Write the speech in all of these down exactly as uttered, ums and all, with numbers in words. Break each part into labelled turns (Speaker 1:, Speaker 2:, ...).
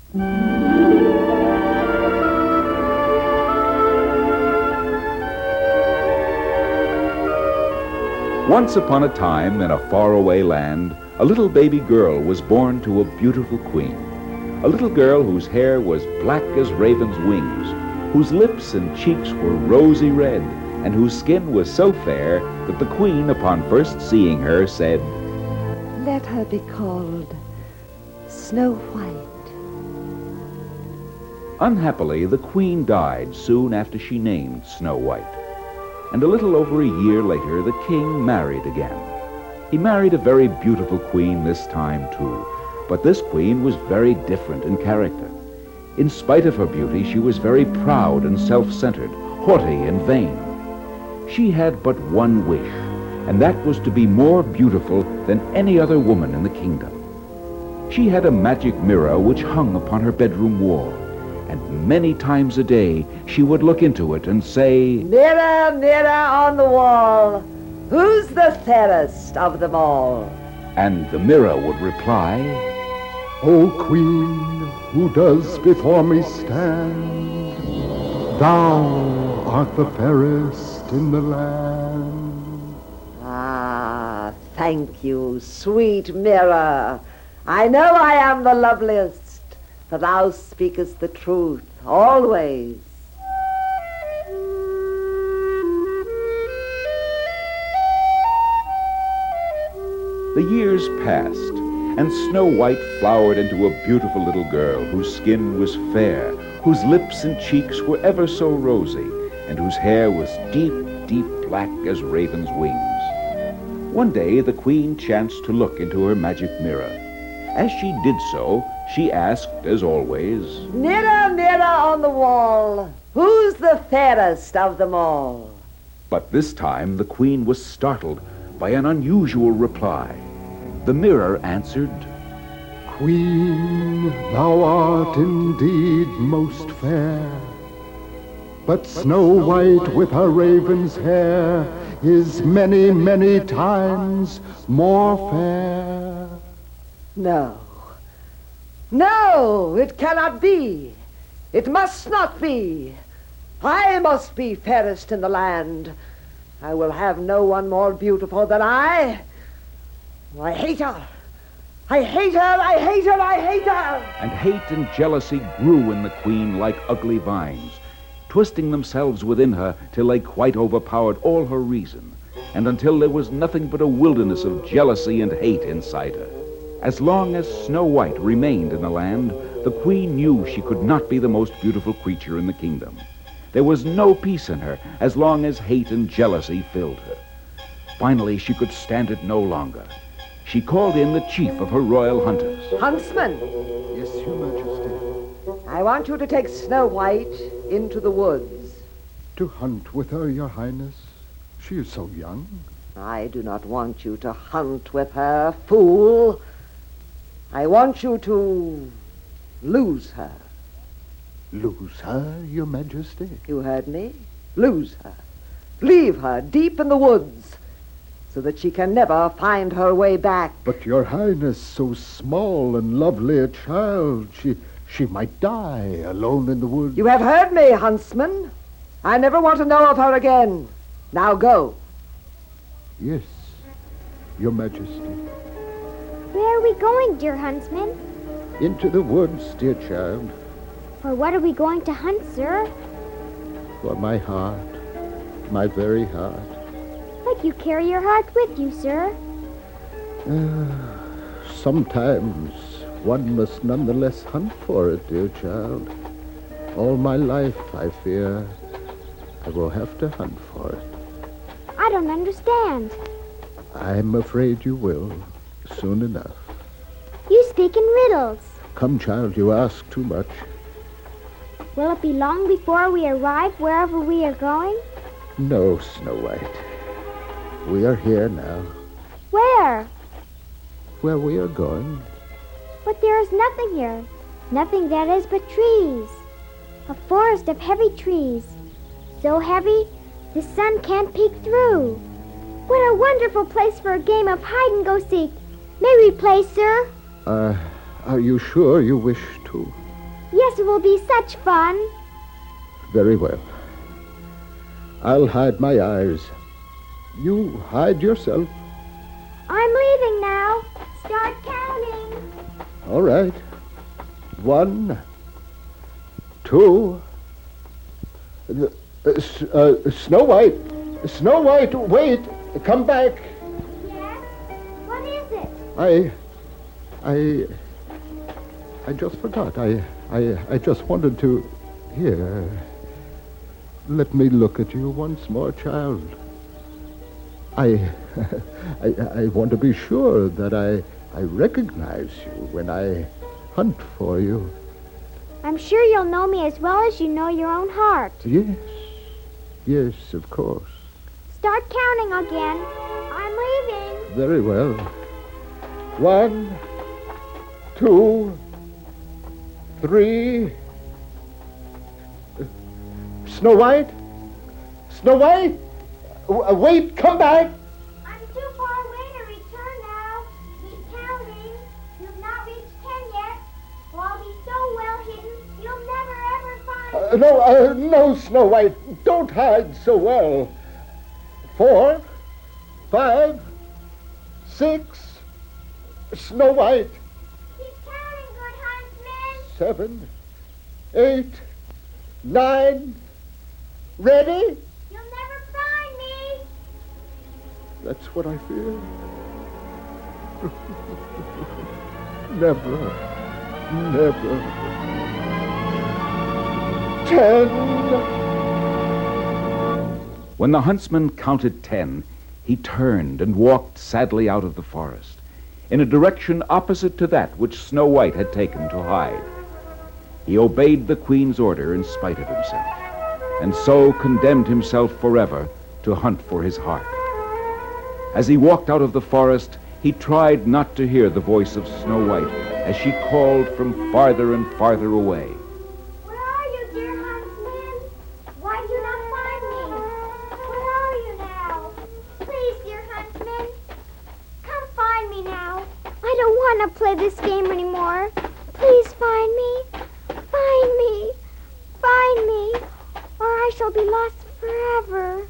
Speaker 1: Once upon a time, in a faraway land, a little baby girl was born to a beautiful queen. A little girl whose hair was black as raven's wings, whose lips and cheeks were rosy red, and whose skin was so fair that the queen, upon first seeing her, said,
Speaker 2: "Let her be called Snow White."
Speaker 1: Unhappily, the queen died soon after she named Snow White. And a little over a year later, the king married again. He married a very beautiful queen this time, too. But this queen was very different in character. In spite of her beauty, she was very proud and self-centered, haughty and vain. She had but one wish, and that was to be more beautiful than any other woman in the kingdom. She had a magic mirror which hung upon her bedroom wall, and many times a day she would look into it and say,
Speaker 2: "Mirror, mirror on the wall, who's the fairest of them all?"
Speaker 1: And the mirror would reply,
Speaker 3: "O Queen, who does before me stand, thou art the fairest in the land."
Speaker 2: Ah, thank you, sweet mirror. I know I am the loveliest, for thou speakest the truth always.
Speaker 1: The years passed, and Snow White flowered into a beautiful little girl whose skin was fair, whose lips and cheeks were ever so rosy, and whose hair was deep, deep black as raven's wings. One day the queen chanced to look into her magic mirror. As she did so, she asked, as always,
Speaker 2: "Mirror, mirror on the wall, who's the fairest of them all?"
Speaker 1: But this time the queen was startled by an unusual reply. The mirror answered,
Speaker 3: "Queen, thou art indeed most fair, but Snow White with her raven's hair is many, many times more fair."
Speaker 2: No. No, it cannot be. It must not be. I must be fairest in the land. I will have no one more beautiful than I. I hate her. I hate her, I hate her, I hate her.
Speaker 1: And hate and jealousy grew in the queen like ugly vines, twisting themselves within her till they quite overpowered all her reason, and until there was nothing but a wilderness of jealousy and hate inside her. As long as Snow White remained in the land, the queen knew she could not be the most beautiful creature in the kingdom. There was no peace in her as long as hate and jealousy filled her. Finally, she could stand it no longer. She called in the chief of her royal hunters.
Speaker 2: "Huntsman,
Speaker 3: Yes, Your Majesty.
Speaker 2: I want you to take Snow White into the woods."
Speaker 3: To hunt with her, Your Highness? She is so young.
Speaker 2: I do not want you to hunt with her, fool. I want you to lose her.
Speaker 3: Lose her, Your Majesty?
Speaker 2: You heard me? Lose her. Leave her deep in the woods so that she can never find her way back.
Speaker 3: But Your Highness, so small and lovely a child, she she might die alone in the woods.
Speaker 2: You have heard me, huntsman. I never want to know of her again. Now go.
Speaker 3: Yes, Your Majesty.
Speaker 4: Where are we going, dear huntsman?
Speaker 3: Into the woods, dear child.
Speaker 4: For what are we going to hunt, sir?
Speaker 3: For my heart, my very heart.
Speaker 4: But you carry your heart with you, sir.
Speaker 3: Uh, sometimes one must nonetheless hunt for it, dear child. All my life, I fear, I will have to hunt for it.
Speaker 4: I don't understand.
Speaker 3: I'm afraid you will, soon enough.
Speaker 4: You speak in riddles.
Speaker 3: Come, child, you ask too much.
Speaker 4: Will it be long before we arrive wherever we are going?
Speaker 3: No, Snow White. We are here now,
Speaker 4: Where?
Speaker 3: where we are going.
Speaker 4: But there is nothing here. Nothing that is but trees. A forest of heavy trees. So heavy, the sun can't peek through. What a wonderful place for a game of hide-and-go-seek. May we play, sir?
Speaker 3: Uh, are you sure you wish to?
Speaker 4: it will be such fun.
Speaker 3: Very well. I'll hide my eyes. You hide yourself.
Speaker 4: I'm leaving now. Start counting.
Speaker 3: All right. One, two. Uh, uh, Snow White. Snow White, wait. Come back.
Speaker 4: Yes? What is it?
Speaker 3: I... I... I just forgot. I... I, I just wanted to... Here. Let me look at you once more, child. I... I, I want to be sure that I... I recognize you when I hunt for you.
Speaker 4: I'm sure you'll know me as well as you know your own heart.
Speaker 3: Yes. Yes, of course.
Speaker 4: Start counting again. I'm leaving.
Speaker 3: Very well. One, two, three. Uh, Snow White? Snow White? W- wait, come back.
Speaker 4: I'm too far away to return now. Keep counting. You've not reached ten yet. Well, I'll be so well hidden, you'll never ever find me.
Speaker 3: Uh, no, uh, no, Snow White. Don't hide so well. Four, five, six. Snow White.
Speaker 4: Keep counting, good huntsman.
Speaker 3: Seven, eight, nine. Ready?
Speaker 4: You'll never find me.
Speaker 3: That's what I fear. Never, never. Ten.
Speaker 1: When the huntsman counted ten, he turned and walked sadly out of the forest, in a direction opposite to that which Snow White had taken to hide. He obeyed the queen's order in spite of himself, and so condemned himself forever to hunt for his heart. As he walked out of the forest, he tried not to hear the voice of Snow White as she called from farther and farther away.
Speaker 4: Where are you, dear huntsman? Why do you not find me? Where are you now? Please, dear huntsman, come find me now. I don't want to play this game anymore. Please find me. Find me. Find me. Or I shall be lost forever.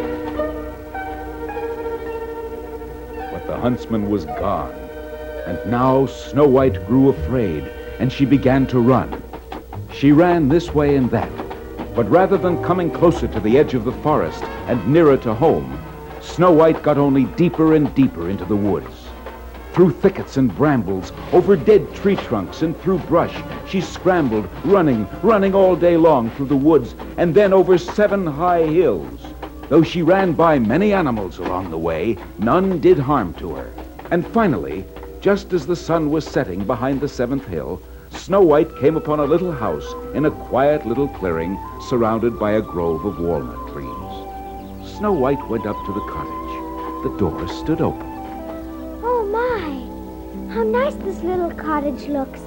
Speaker 1: But the huntsman was gone, and now Snow White grew afraid, and she began to run. She ran this way and that, but rather than coming closer to the edge of the forest and nearer to home, Snow White got only deeper and deeper into the woods. Through thickets and brambles, over dead tree trunks and through brush, she scrambled, running, running all day long through the woods, and then over seven high hills. Though she ran by many animals along the way, none did harm to her. And finally, just as the sun was setting behind the seventh hill, Snow White came upon a little house in a quiet little clearing surrounded by a grove of walnut trees. Snow White went up to the cottage. The door stood open.
Speaker 4: Oh, my. How nice this little cottage looks.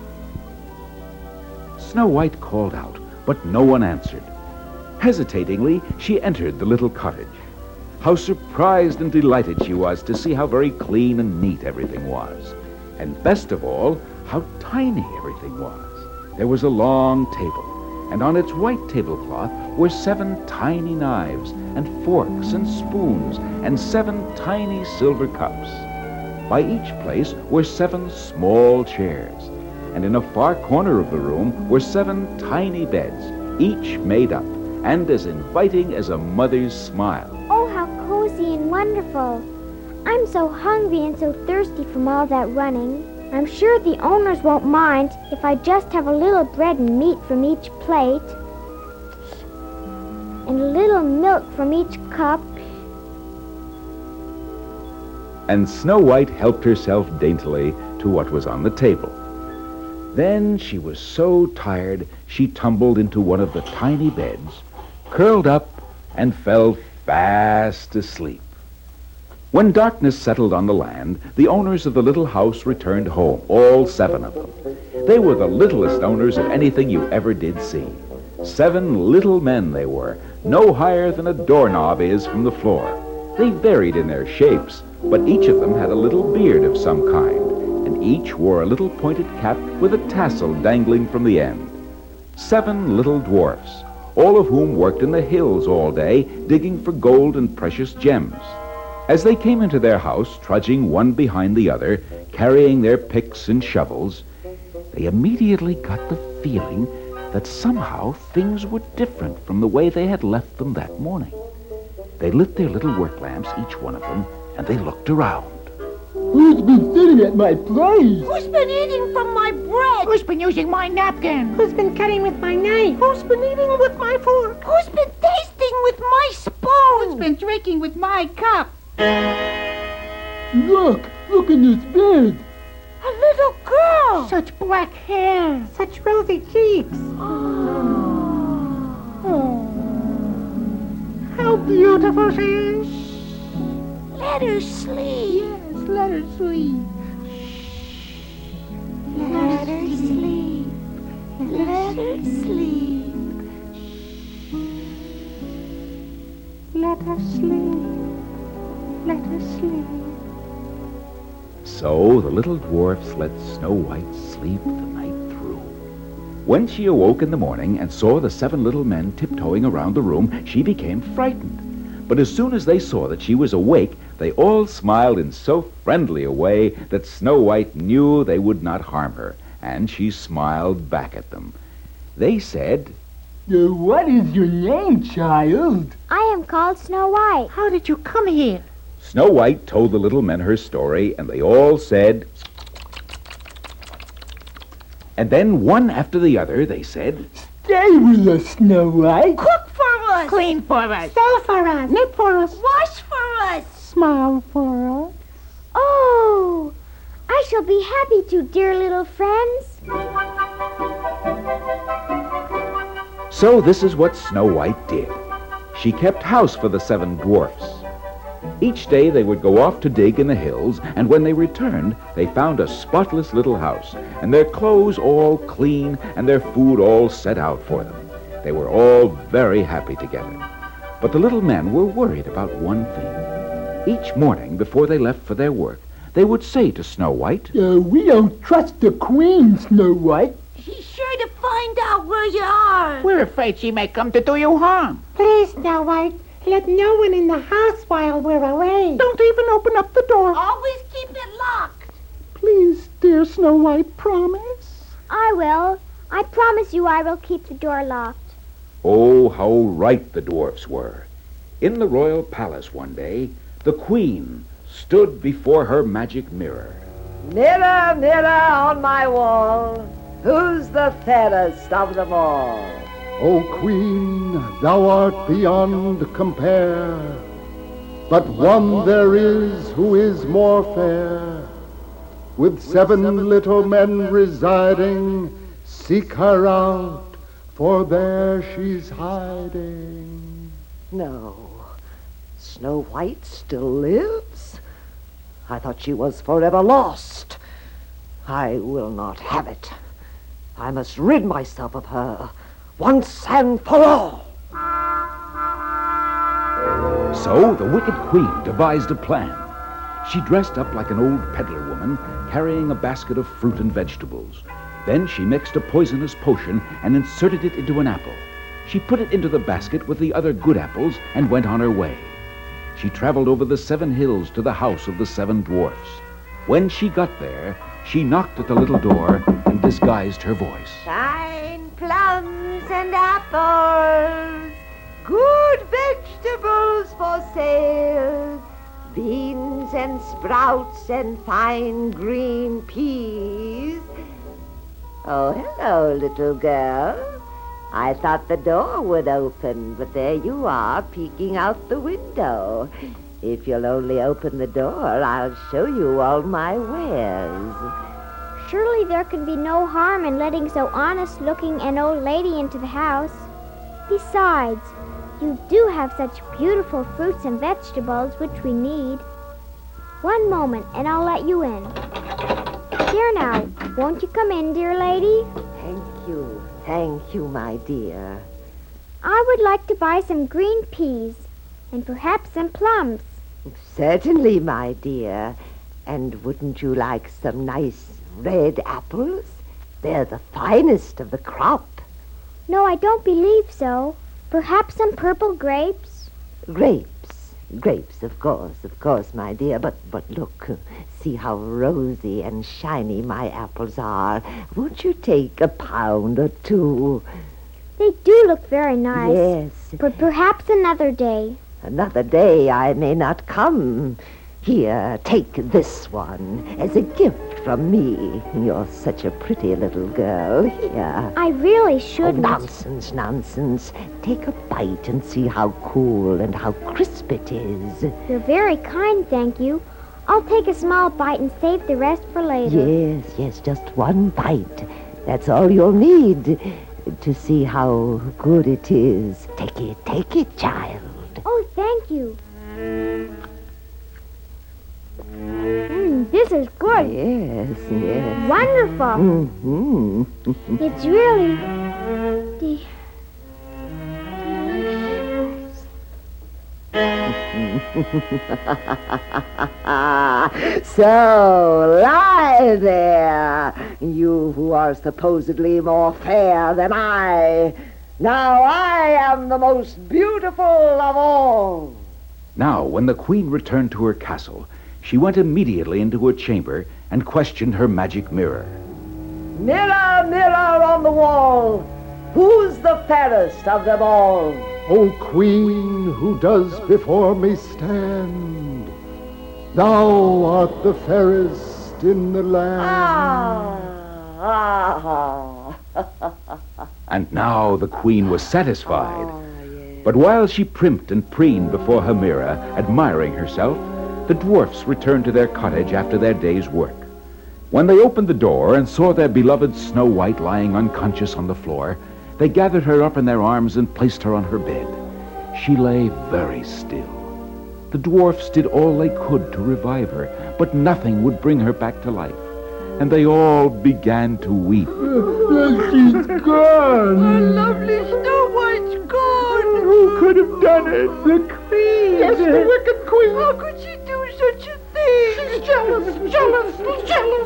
Speaker 1: Snow White called out, but no one answered. Hesitatingly, she entered the little cottage. How surprised and delighted she was to see how very clean and neat everything was. And best of all, how tiny everything was. There was a long table, and on its white tablecloth were seven tiny knives and forks and spoons and seven tiny silver cups. By each place were seven small chairs, and in a far corner of the room were seven tiny beds, each made up and as inviting as a mother's smile.
Speaker 4: Oh, how cozy and wonderful. I'm so hungry and so thirsty from all that running. I'm sure the owners won't mind if I just have a little bread and meat from each plate, and a little milk from each cup.
Speaker 1: And Snow White helped herself daintily to what was on the table. Then she was so tired she tumbled into one of the tiny beds, curled up, and fell fast asleep. When darkness settled on the land, the owners of the little house returned home, all seven of them. They were the littlest owners of anything you ever did see. Seven little men they were, no higher than a doorknob is from the floor. They varied in their shapes, but each of them had a little beard of some kind, and each wore a little pointed cap with a tassel dangling from the end. Seven little dwarfs, all of whom worked in the hills all day, digging for gold and precious gems. As they came into their house, trudging one behind the other, carrying their picks and shovels, they immediately got the feeling that somehow things were different from the way they had left them that morning. They lit their little work lamps, each one of them, and they looked around.
Speaker 5: Who's been sitting at my place?
Speaker 6: Who's been eating from my bread?
Speaker 7: Who's been using my napkin?
Speaker 6: Who's been cutting with my knife? Who's been eating with my fork? Who's been tasting with my spoon?
Speaker 7: Who's been drinking with my cup?
Speaker 5: Look, look in this bed.
Speaker 6: A little girl.
Speaker 7: Such black hair.
Speaker 6: Such rosy cheeks.
Speaker 7: Oh. How beautiful she is.
Speaker 6: Let her sleep.
Speaker 7: Yes, let her sleep.
Speaker 6: Let her sleep. Let her sleep.
Speaker 7: Let her sleep. Let her sleep.
Speaker 1: So the little dwarfs let Snow White sleep the night through. When she awoke in the morning and saw the seven little men tiptoeing around the room, she became frightened. But as soon as they saw that she was awake, they all smiled in so friendly a way that Snow White knew they would not harm her, and she smiled back at them. They said,
Speaker 5: Uh, what is your name, child?
Speaker 4: I am called Snow White.
Speaker 7: How did you come here?
Speaker 1: Snow White told the little men her story, and they all said, and then one after the other they said,
Speaker 5: Stay with us, Snow White.
Speaker 6: Cook for us.
Speaker 7: Clean for us.
Speaker 6: Sew for us.
Speaker 7: Knit for us.
Speaker 6: Wash for us.
Speaker 7: Smile for us.
Speaker 4: Oh, I shall be happy to, dear little friends.
Speaker 1: So this is what Snow White did. She kept house for the seven dwarfs. Each day they would go off to dig in the hills, and when they returned, they found a spotless little house, and their clothes all clean, and their food all set out for them. They were all very happy together. But the little men were worried about one thing. Each morning, before they left for their work, they would say to Snow White,
Speaker 5: Uh, we don't trust the Queen, Snow White.
Speaker 6: She's sure to find out where you are.
Speaker 7: We're afraid she may come to do you harm.
Speaker 6: Please, Snow White, let no one in the house while we're away.
Speaker 7: Don't even open up the door.
Speaker 6: Always keep it locked.
Speaker 7: Please, dear Snow White, promise.
Speaker 4: I will. I promise you I will keep the door locked.
Speaker 1: oh, how right the dwarfs were. In the royal palace one day, the queen stood before her magic mirror.
Speaker 2: Mirror, mirror on my wall, who's the fairest of them all?
Speaker 3: O Queen, thou art beyond compare, but one there is who is more fair. With seven little men residing, seek her out, for there she's hiding.
Speaker 2: No, Snow White still lives? I thought she was forever lost. I will not have it. I must rid myself of her, once and for all.
Speaker 1: So the wicked queen devised a plan. She dressed up like an old peddler woman, carrying a basket of fruit and vegetables. Then she mixed a poisonous potion and inserted it into an apple. She put it into the basket with the other good apples and went on her way. She traveled over the seven hills to the house of the seven dwarfs. When she got there, she knocked at the little door and disguised her voice.
Speaker 6: Fine plums and apples, good vegetables for sale, beans and sprouts and fine green peas. Oh, hello, little girl. I thought the door would open, but there you are, peeking out the window. If you'll only open the door, I'll show you all my wares.
Speaker 4: Surely there can be no harm in letting so honest-looking an old lady into the house. Besides, you do have such beautiful fruits and vegetables, which we need. One moment, and I'll let you in. Here now, won't you come in, dear lady?
Speaker 6: Thank you. Thank you, my dear.
Speaker 4: I would like to buy some green peas, and perhaps some plums.
Speaker 6: Certainly, my dear. And wouldn't you like some nice red apples? They're the finest of the crop.
Speaker 4: No, I don't believe so. Perhaps some purple grapes?
Speaker 6: Grapes. Grapes, of course, of course, my dear. But, but look, see how rosy and shiny my apples are. Won't you take a pound or two?
Speaker 4: They do look very nice.
Speaker 6: Yes.
Speaker 4: But perhaps another day.
Speaker 6: Another day I may not come. Here, take this one as a gift from me. You're such a pretty little girl. Here.
Speaker 4: I really
Speaker 6: Oh,
Speaker 4: shouldn't.
Speaker 6: nonsense, nonsense. Take a bite and see how cool and how crisp it is.
Speaker 4: You're very kind, thank you. I'll take a small bite and save the rest for later.
Speaker 6: Yes, yes, just one bite. That's all you'll need to see how good it is. Take it, take it, child.
Speaker 4: Oh, thank you. Mmm, this is good.
Speaker 6: Yes, yes.
Speaker 4: Wonderful.
Speaker 6: Mm-hmm.
Speaker 4: It's really de- delicious.
Speaker 6: So, lie there, you who are supposedly more fair than I. Now I am the most beautiful of all.
Speaker 1: Now, when the queen returned to her castle, she went immediately into her chamber and questioned her magic mirror.
Speaker 2: Mirror, mirror on the wall, who's the fairest of them all?
Speaker 3: O Queen, who does before me stand, thou art the fairest in the land.
Speaker 2: Ah, ah.
Speaker 1: And now the queen was satisfied.
Speaker 2: Ah, yes.
Speaker 1: But while she primped and preened before her mirror, admiring herself, the dwarfs returned to their cottage after their day's work. When they opened the door and saw their beloved Snow White lying unconscious on the floor, they gathered her up in their arms and placed her on her bed. She lay very still. The dwarfs did all they could to revive her, but nothing would bring her back to life. And they all began to weep.
Speaker 5: She's gone.
Speaker 2: Our lovely Snow White's gone.
Speaker 5: Who could have done it? The queen.
Speaker 7: Yes, the wicked queen.
Speaker 2: How could she do such a thing?
Speaker 7: She's jealous, jealous, jealous.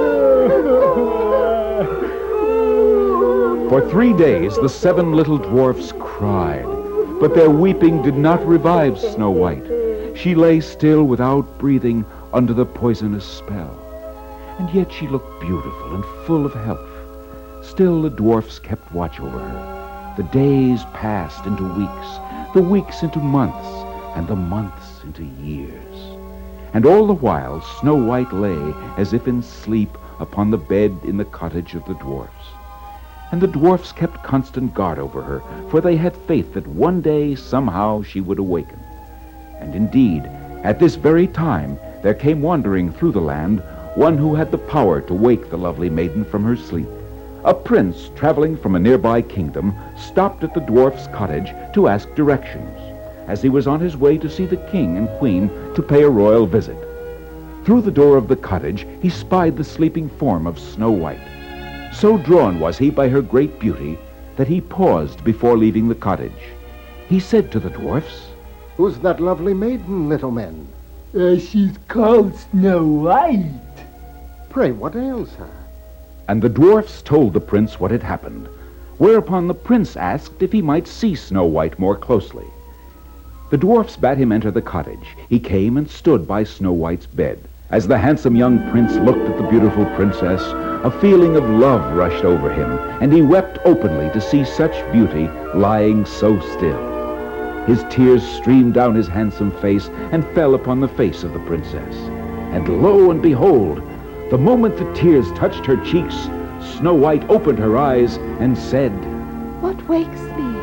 Speaker 1: For three days the seven little dwarfs cried, but their weeping did not revive Snow White. She lay still without breathing under the poisonous spell. And yet she looked beautiful and full of health. Still the dwarfs kept watch over her. The days passed into weeks, the weeks into months, and the months into years. And all the while Snow White lay as if in sleep upon the bed in the cottage of the dwarfs. And the dwarfs kept constant guard over her, for they had faith that one day somehow she would awaken. And indeed, at this very time there came wandering through the land one who had the power to wake the lovely maiden from her sleep. A prince traveling from a nearby kingdom stopped at the dwarf's cottage to ask directions, as he was on his way to see the king and queen to pay a royal visit. Through the door of the cottage he spied the sleeping form of Snow White. So drawn was he by her great beauty that he paused before leaving the cottage. He said to the dwarfs,
Speaker 3: Who's that lovely maiden, little men?
Speaker 5: Uh, she's called Snow White.
Speaker 3: Pray, what ails her?
Speaker 1: and the dwarfs told the prince what had happened, whereupon the prince asked if he might see Snow White more closely. The dwarfs bade him enter the cottage. He came and stood by Snow White's bed. As the handsome young prince looked at the beautiful princess, a feeling of love rushed over him, and he wept openly to see such beauty lying so still. His tears streamed down his handsome face and fell upon the face of the princess. And lo and behold, the moment the tears touched her cheeks, Snow White opened her eyes and said,
Speaker 6: What wakes me?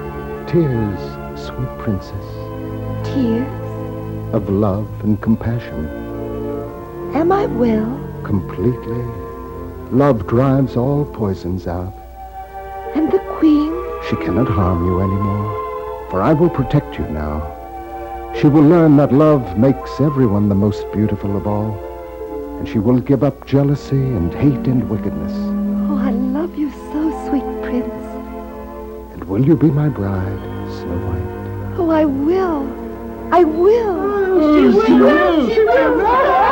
Speaker 3: Tears, sweet princess,
Speaker 6: Tears?
Speaker 3: of love and compassion.
Speaker 6: Am I well?
Speaker 3: Completely. Love drives all poisons out.
Speaker 6: And the queen?
Speaker 3: She cannot harm you anymore, for I will protect you now. She will learn that love makes everyone the most beautiful of all, and she will give up jealousy and hate and wickedness.
Speaker 6: Oh, I love you so, sweet prince.
Speaker 3: And will you be my bride, Snow White?
Speaker 6: Oh, I will. I will.
Speaker 5: Oh, she will. She will.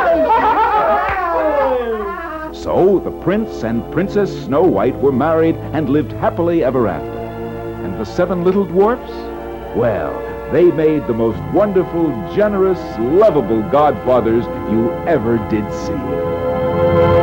Speaker 1: So the prince and Princess Snow White were married and lived happily ever after. And the seven little dwarfs? Well, they made the most wonderful, generous, lovable godfathers you ever did see.